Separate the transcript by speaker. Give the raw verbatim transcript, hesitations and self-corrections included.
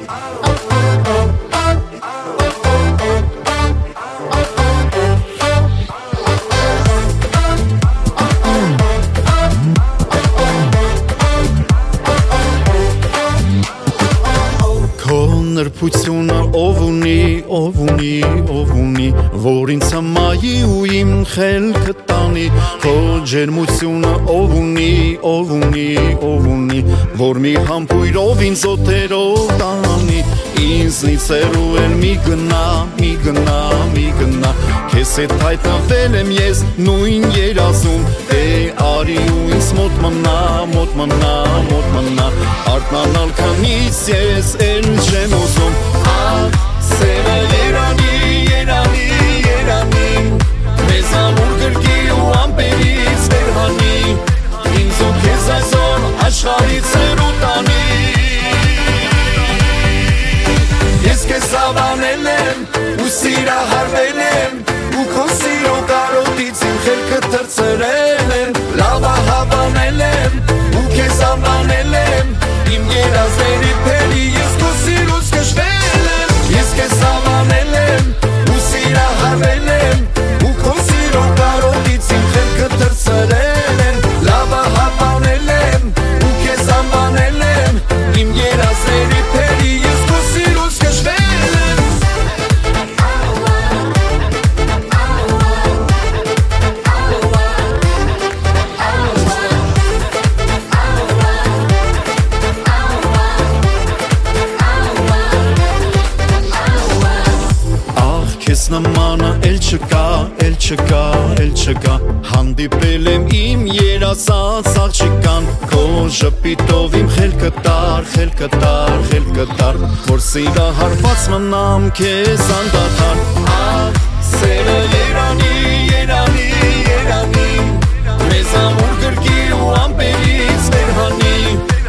Speaker 1: Նրբությունը ով ունի, ով ունի, ով ունի, որ ինձ համայի ու իմ խելքը տանի, քո ջերմությունը ով ունի, ով ունի, ով ունի, որ մի համբույրով ինձ օտերով տանի, ինձնից հեռու էլ մի գնա, մի գնա, մի գնա, քեզ հետ հայտնվել եմ ես նույն երազում, դե արի ու ինձ մոտ մնա, մոտ մնա, մոտ մնա, արթնանալ քանից ես էլ չեմ ուզում, ահ, սերը երանի, երանի, երանի, մեզ ամուր գրկի ու ամպերից վերհանի, ինձ ու քեզ այսօր աշխարհից հեռու տանի, ես քեզ հավանել եմ ու սիրահարվել եմ, ու քո սիրո կարոտից իմ խելքը թռցրել եմ, լավա հավանել եմ ու քեզ անվանել եմ, իմ երազների փերի ես քո սիրուց կշվել եմ, ես քեզ հավանել եմ ու սիրահարվել եմ, ու քո սիրո կարոտից իմ խելքը թռցրել եմ, լավա հավանել եմ ու քեզ անվանել եմ, իմ երազների փերի ես քո սիրուց կշվել եմ. Քեզ նմանը էլ չկա, էլ չկա, էլ չկա, հանդիպել եմ իմ երազած աղջիկան, քո ժպիտով իմ խելքը տար, խելքը տար, խելքը տար, որ սիրահարված մնամ քեզ անդադար, ահ, սերը երանի, երանի, երանի, մեզ ամուր գրկի ու ամպերից վերհանի,